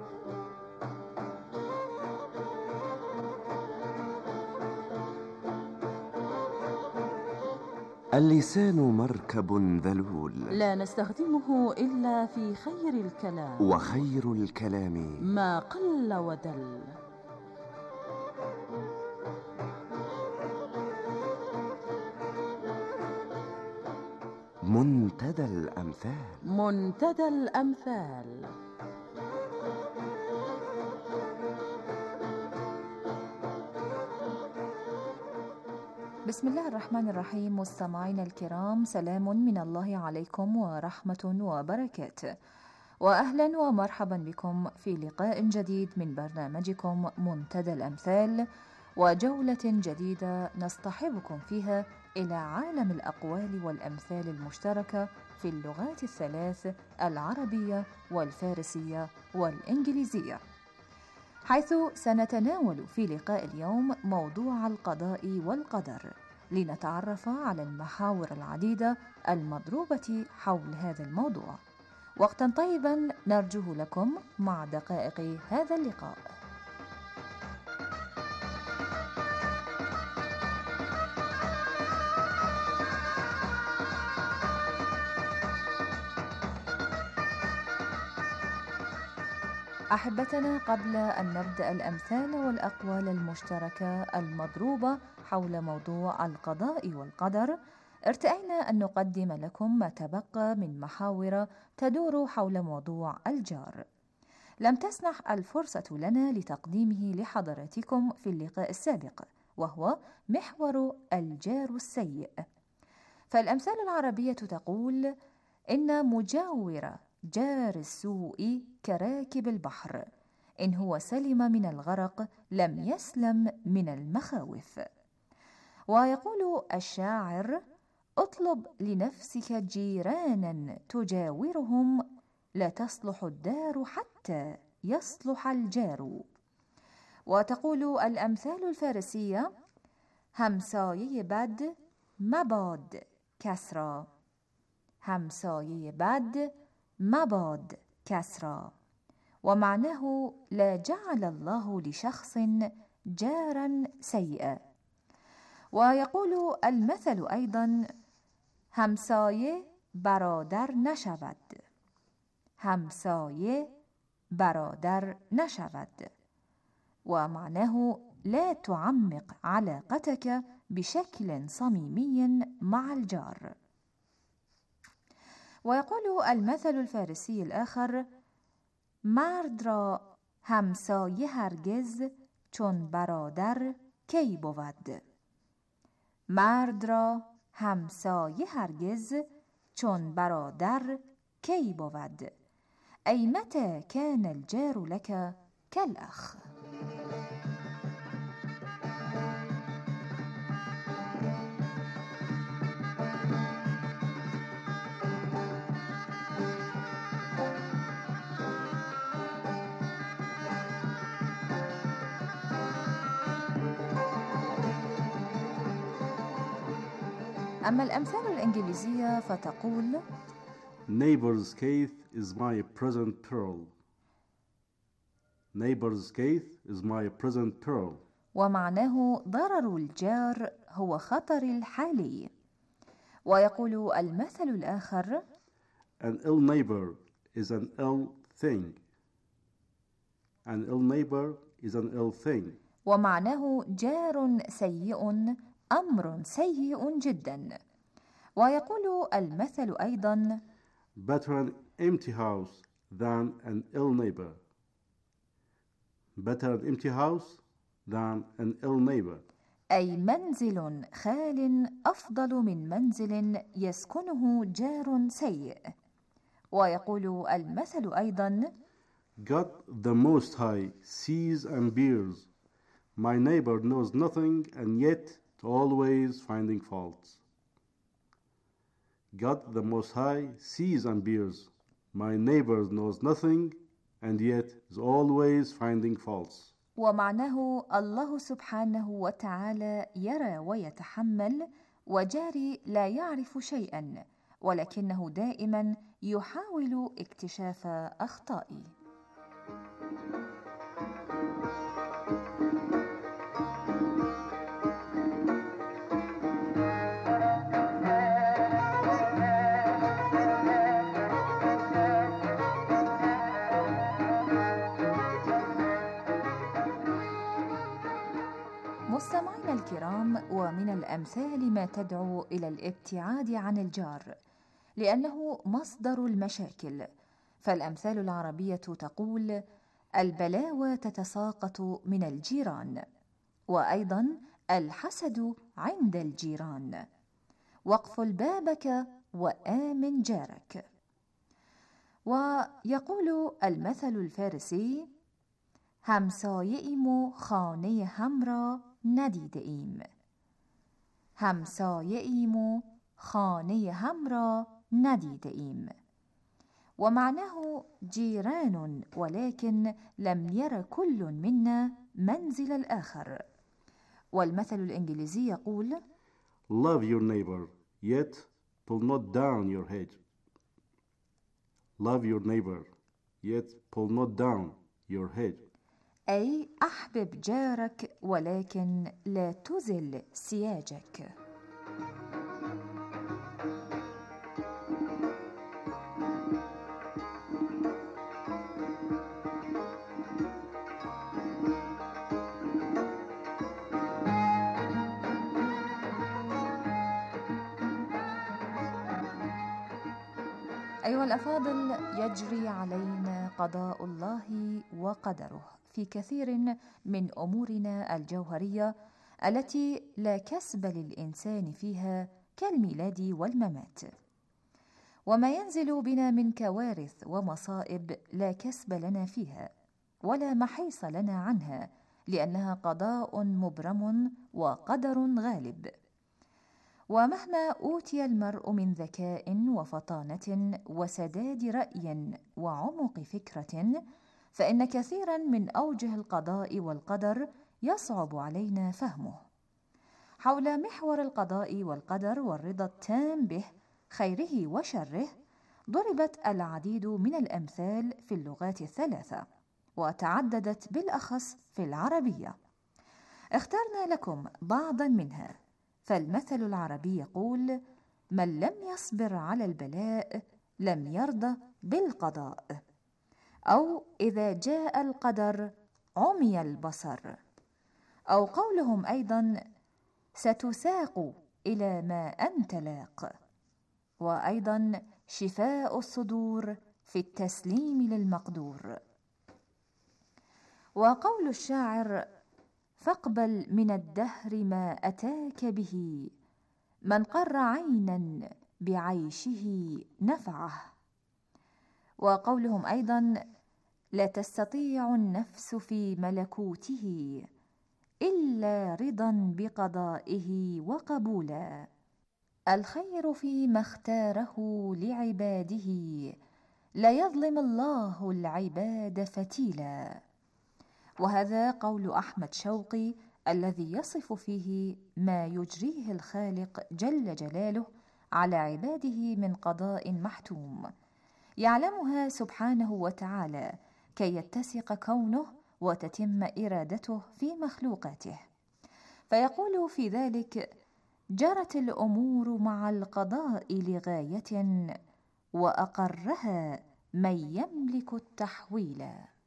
اللسان مركب ذلول، لا نستخدمه إلا في خير الكلام، وخير الكلام ما قل ودل. منتدى الأمثال. منتدى الأمثال. بسم الله الرحمن الرحيم. مستمعينا الكرام، سلام من الله عليكم ورحمة وبركاته، وأهلا ومرحبا بكم في لقاء جديد من برنامجكم منتدى الأمثال، وجولة جديدة نصطحبكم فيها إلى عالم الأقوال والأمثال المشتركة في اللغات الثلاث العربية والفارسية والإنجليزية، حيث سنتناول في لقاء اليوم موضوع القضاء والقدر، لنتعرف على المحاور العديدة المضروبة حول هذا الموضوع. وقتا طيبا نرجوه لكم مع دقائق هذا اللقاء. أحبتنا، قبل أن نبدأ الأمثال والأقوال المشتركة المضروبة حول موضوع القضاء والقدر، ارتأينا أن نقدم لكم ما تبقى من محاور تدور حول موضوع الجار. لم تسنح الفرصة لنا لتقديمه لحضراتكم في اللقاء السابق، وهو محور الجار السيء. فالأمثال العربية تقول: إن مجاور جار السوء كراكب البحر، إن هو سلم من الغرق لم يسلم من المخاوف. ويقول الشاعر: اطلب لنفسك جيرانا تجاورهم، لا تصلح الدار حتى يصلح الجار. وتقول الأمثال الفارسية: همسایه بد مباد کس را، همسایه بد مباد کس را، ومعناه لا جعل الله لشخص جارا سيئا. ويقول المثل أيضا: همسایه برادر نشود، همسایه برادر نشود، ومعناه لا تعمق علاقتك بشكل صميمي مع الجار. ويقول المثل الفارسي الآخر: مرد را همسایه هرگز چون برادر کی بود، مرد را همسایه هرگز چون برادر کی بود، أي متى كان الجار لك كالأخ. أما الأمثال الإنجليزية فتقول: Neighbor's case is my present pearl. Neighbor's case is my present pearl. ومعناه ضرر الجار هو خطر الحالي. ويقول المثل الآخر: An ill neighbor is an ill thing. An ill neighbor is an ill thing. ومعناه جار سيء أمر سيء جدا. ويقول المثل أيضا: Better an empty house than an ill neighbor. Better an empty house than an ill neighbor. أي منزل خال أفضل من منزل يسكنه جار سيء. ويقول المثل أيضا: God the Most High sees and bears. My neighbor knows nothing and yet always finding faults. God the Most High sees and bears. My neighbor knows nothing and yet is always finding faults. ومعناه الله سبحانه وتعالى يرى ويتحمل، وجاري لا يعرف شيئا ولكنه دائما يحاول اكتشاف أخطائي. مستمعينا الكرام، ومن الأمثال ما تدعو إلى الابتعاد عن الجار لأنه مصدر المشاكل، فالأمثال العربية تقول: البلاوى تتساقط من الجيران، وأيضا الحسد عند الجيران، واقفل بابك وآمن جارك. ويقول المثل الفارسي: همسایه ایم و خانه هم را ندیده ایم، همسایه ایم و خانه هم را ندیده ایم، ومعناه جيران ولكن لم ير كل منا منزل الآخر. والمثل الإنجليزي يقول: Love your neighbor, yet pull not down your hedge. Love your neighbor, yet pull not down your hedge. أي أحبب جارك ولكن لا تزل سياجك. أيها الأفاضل، يجري علينا قضاء الله وقدره في كثير من أمورنا الجوهرية التي لا كسب للإنسان فيها كالميلاد والممات، وما ينزل بنا من كوارث ومصائب لا كسب لنا فيها ولا محيص لنا عنها، لأنها قضاء مبرم وقدر غالب. ومهما أوتي المرء من ذكاء وفطانة وسداد رأي وعمق فكرة، فإن كثيرا من أوجه القضاء والقدر يصعب علينا فهمه. حول محور القضاء والقدر والرضا التام به خيره وشره ضربت العديد من الأمثال في اللغات الثلاثة، وتعددت بالأخص في العربية. اخترنا لكم بعضا منها. فالمثل العربي يقول: من لم يصبر على البلاء لم يرضى بالقضاء، أو إذا جاء القدر عمي البصر. أو قولهم أيضا: ستساق إلى ما أنت لاق. وأيضا: شفاء الصدور في التسليم للمقدور. وقول الشاعر: فاقبل من الدهر ما أتاك به، من قر عينا بعيشه نفعه. وقولهم أيضا: لا تستطيع النفس في ملكوته إلا رضا بقضائه وقبولا. الخير فيما اختاره لعباده، لا يظلم الله العباد فتيلا. وهذا قول أحمد شوقي الذي يصف فيه ما يجريه الخالق جل جلاله على عباده من قضاء محتوم يعلمها سبحانه وتعالى كي يتسق كونه وتتم إرادته في مخلوقاته. فيقول في ذلك: جرت الأمور مع القضاء لغاية، وأقرها من يملك التحويل.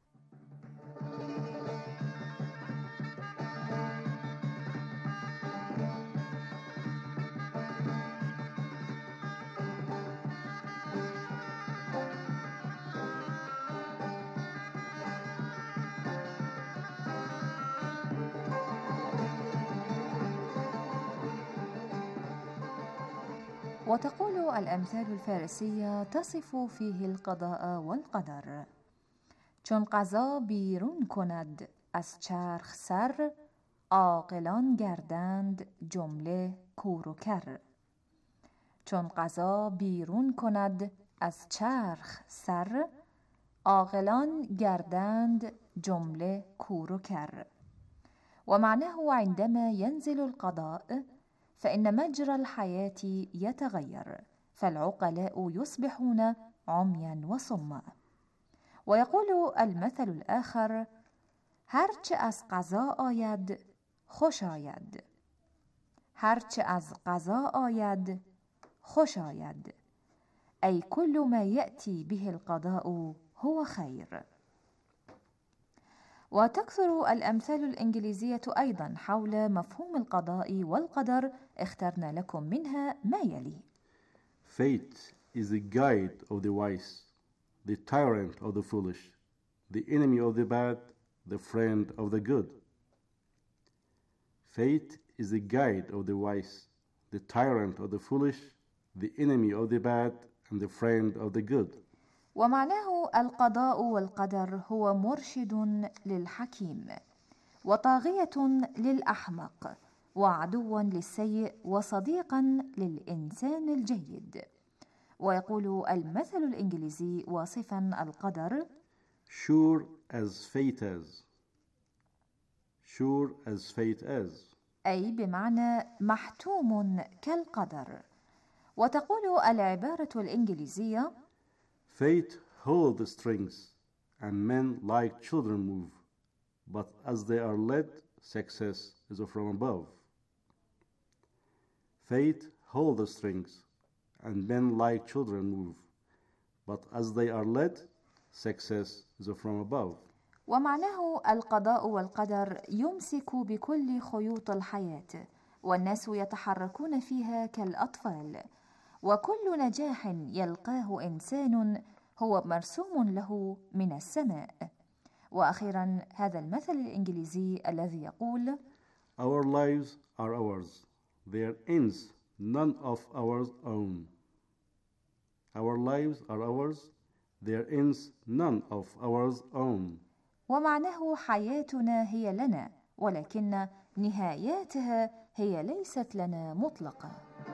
وتقول الأمثال الفارسية تصف فيه القضاء والقدر: چون قضا بیرون کند از چرخ سر، عاقلان گردند جمله کور و کر. چون قضا بیرون کند از چرخ سر، عاقلان گردند جمله کور و کر. ومعناه عندما ينزل القضاء فإن مجرى الحياة يتغير، فالعقلاء يصبحون عميا وصما. ويقول المثل الآخر: هرچه از قضا آید خوش آید. هرچه از قضا آید خوش آید، أي كل ما يأتي به القضاء هو خير. وتكثر الأمثال الإنجليزية أيضا حول مفهوم القضاء والقدر. اخترنا لكم منها ما يلي: Fate is the guide of the wise, the tyrant of the foolish, the enemy of the bad, the friend of the good. Fate is the guide of the wise, the tyrant of the foolish, the enemy of the bad, and the friend of the good. ومعناه القضاء والقدر هو مرشد للحكيم، وطاغية للأحمق، وعدوا للسيء، وصديقا للإنسان الجيد. ويقول المثل الإنجليزي واصفا القدر: Sure as fate is. Sure as fate is. أي بمعنى محتوم كالقدر. وتقول العبارة الإنجليزية: Fate holds the strings, and men like children move, but as they are led, success is from above. Fate holds the strings, and men like children move, but as they are led, success is from above. ومعناه القضاء والقدر يمسك بكل خيوط الحياة، والناس يتحركون فيها كالأطفال، وكل نجاح يلقاه إنسان هو مرسوم له من السماء. وأخيرا هذا المثل الإنجليزي الذي يقول: Our lives are ours, their ends none of our own. Our lives are ours, their ends none of our own. ومعناه حياتنا هي لنا، ولكن نهاياتها هي ليست لنا مطلقة.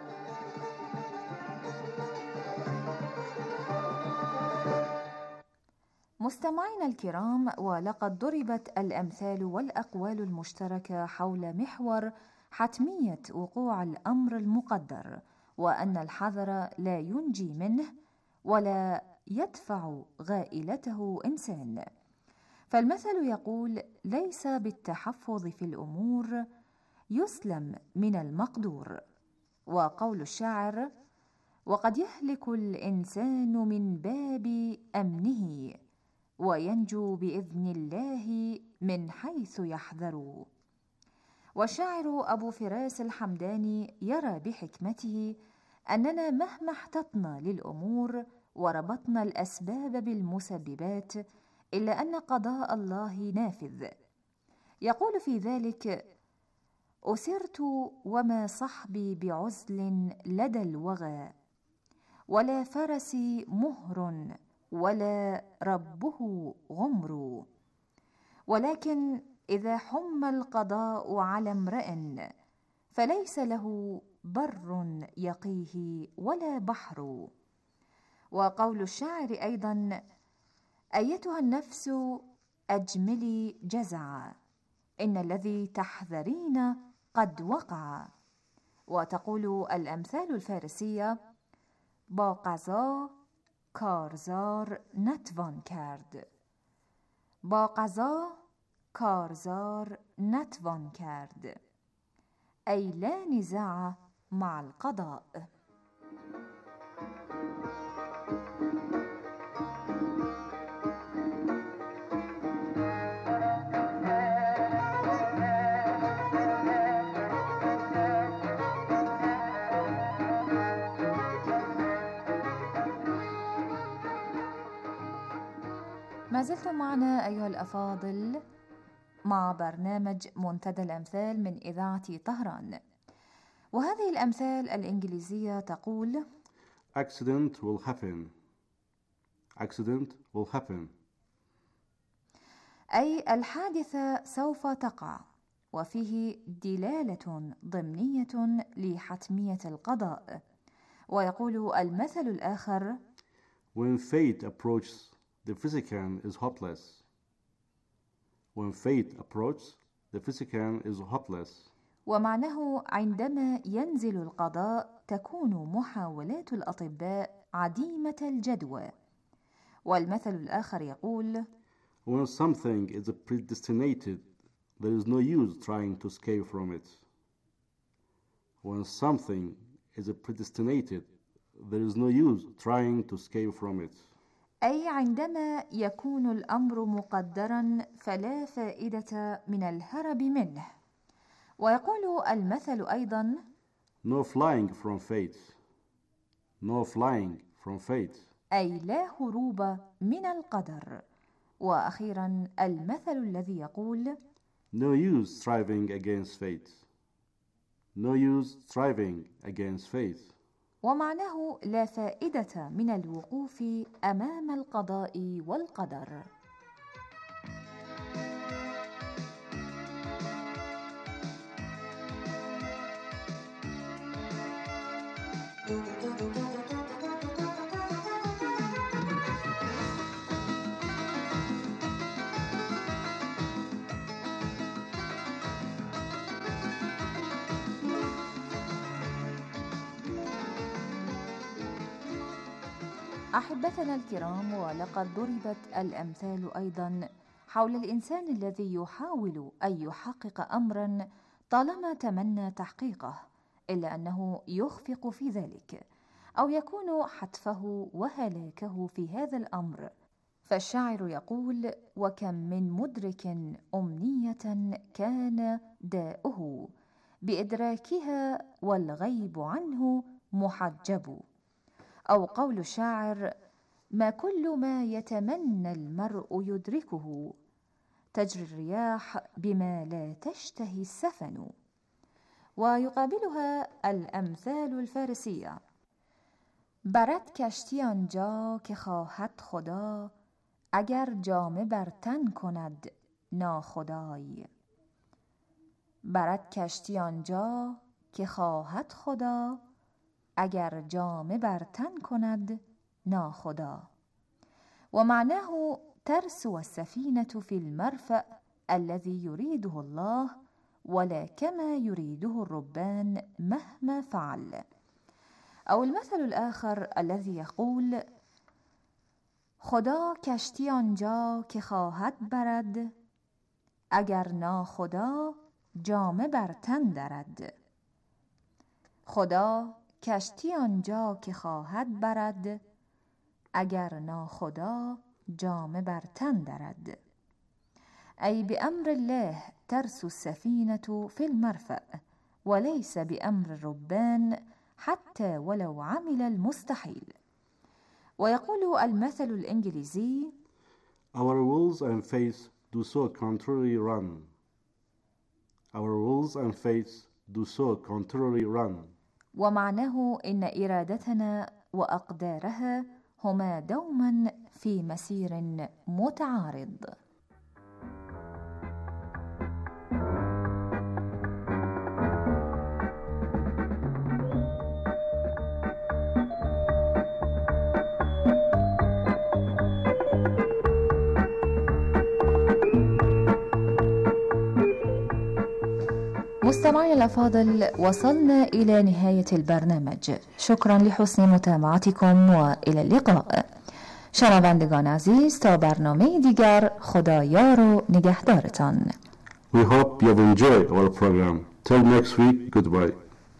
مستمعينا الكرام، ولقد ضربت الأمثال والأقوال المشتركة حول محور حتمية وقوع الأمر المقدر، وأن الحذر لا ينجي منه ولا يدفع غائلته إنسان. فالمثل يقول: ليس بالتحفظ في الأمور يسلم من المقدور. وقول الشاعر: وقد يهلك الإنسان من باب أمنه وينجو بإذن الله من حيث يحذر. والشاعر أبو فراس الحمداني يرى بحكمته أننا مهما احتطنا للأمور وربطنا الأسباب بالمسببات إلا أن قضاء الله نافذ. يقول في ذلك: أسرت وما صحبي بعزل لدى الوغى، ولا فرسي مهر ولا ربه غمر، ولكن إذا حم القضاء على امرئ فليس له بر يقيه ولا بحر. وقول الشاعر أيضا: أيتها النفس أجملي جزعا، إن الذي تحذرين قد وقع. وتقول الأمثال الفارسية: باقزا کارزار نتوان کرد. باقزا کارزار نتوان کرد، أي لا نزاع مع القضاء. ما زلتم معنا أيها الأفاضل مع برنامج منتدى الأمثال من إذاعة طهران، وهذه الأمثال الإنجليزية تقول: Accident will happen. Accident will happen. أي الحادثة سوف تقع، وفيه دلالة ضمنية لحتمية القضاء. ويقول المثل الآخر: When fate approaches, the physician is hopeless. When fate approaches, the physician is hopeless. ومعناه عندما ينزل القضاء تكون محاولات الأطباء عديمة الجدوى. والمثل الآخر يقول: When something is predestinated, there is no use trying to escape from it. When something is predestinated, there is no use trying to escape from it. أي عندما يكون الأمر مقدرا فلا فائدة من الهرب منه. ويقول المثل أيضا: No flying from fate. No flying from fate. أي لا هروب من القدر. وأخيرا المثل الذي يقول: No use striving against fate. No use striving against fate. ومعناه لا فائدة من الوقوف أمام القضاء والقدر. أحبتنا الكرام، ولقد ضربت الأمثال أيضا حول الإنسان الذي يحاول أن يحقق أمرا طالما تمنى تحقيقه، إلا أنه يخفق في ذلك أو يكون حتفه وهلاكه في هذا الأمر. فالشاعر يقول: وكم من مدرك أمنية كان داؤه بإدراكها والغيب عنه محجب. أو قول الشاعر: ما كل ما يتمنى المرء يدركه، تجري الرياح بما لا تشتهي السفن. ويقابلها الأمثال الفارسية: برد کشتی آنجا که خواهد خدا، اگر جامه بر تن کند ناخدای. برد کشتی آنجا که خواهد خدا، اگر جامه بر تن کند ناخدا. ومعناه ترسو السفينة في المرفأ الذي يريده الله ولا كما يريده الربان مهما فعل. أو المثل الآخر الذي يقول خدا کشتی آنجا که خواهد برد، اگر ناخدا جامه بر تن درد. خدا کشتی آنجا که خواهد برد، اگر ناخدا جامه بر تن درد. أي بأمر الله ترسو السفينة في المرفأ وليس بأمر الربان حتى ولو عمل المستحيل. ويقول المثل الإنجليزي Our wills and faith do so contrary run. Our wills and faith do so contrary run. ومعناه إن إرادتنا وأقدارها هما دوما في مسير متعارض. مستمعي الأفاضل، وصلنا إلى نهاية البرنامج. شكرا لحسن متابعتكم وإلى اللقاء. شنوندگان عزیز، تا برنامه دیگر خدایار و نگهدارتان. We hope you have enjoyed our program. Till next week, goodbye.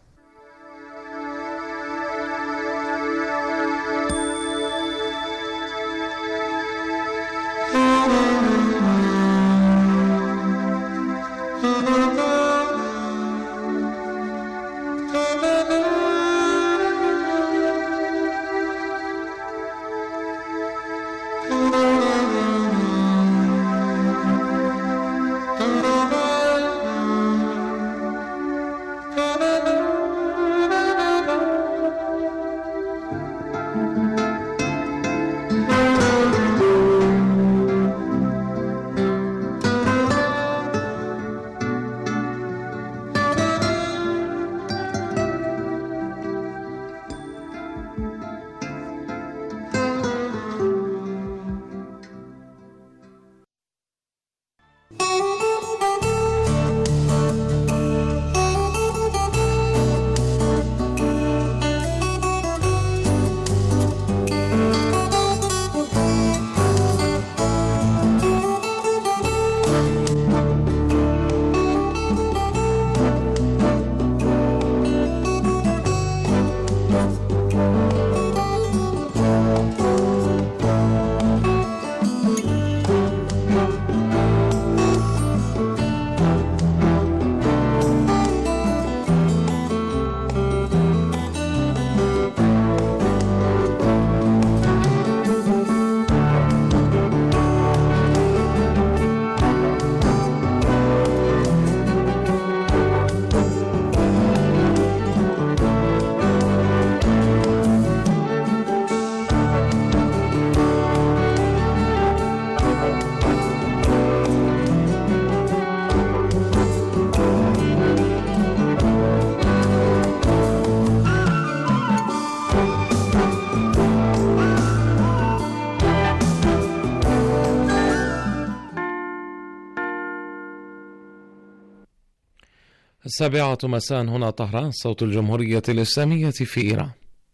السابعة مساء هنا طهران، صوت الجمهورية الإسلامية في إيران.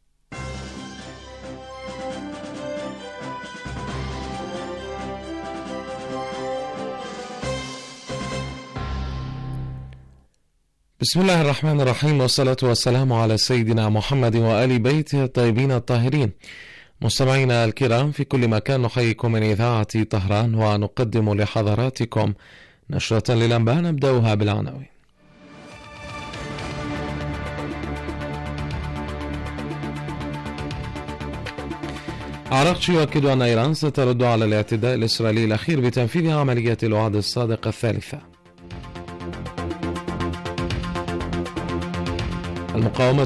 بسم الله الرحمن الرحيم، والصلاة والسلام على سيدنا محمد وآل بيته الطيبين الطاهرين. مستمعينا الكرام في كل مكان، نحييكم من إذاعة طهران ونقدم لحضراتكم نشرة للأنباء نبدأها بالعناوين. عراقشي يؤكد أن إيران سترد على الاعتداء الإسرائيلي الأخير بتنفيذ عملية الوعد الصادق الثالثة. المقاومة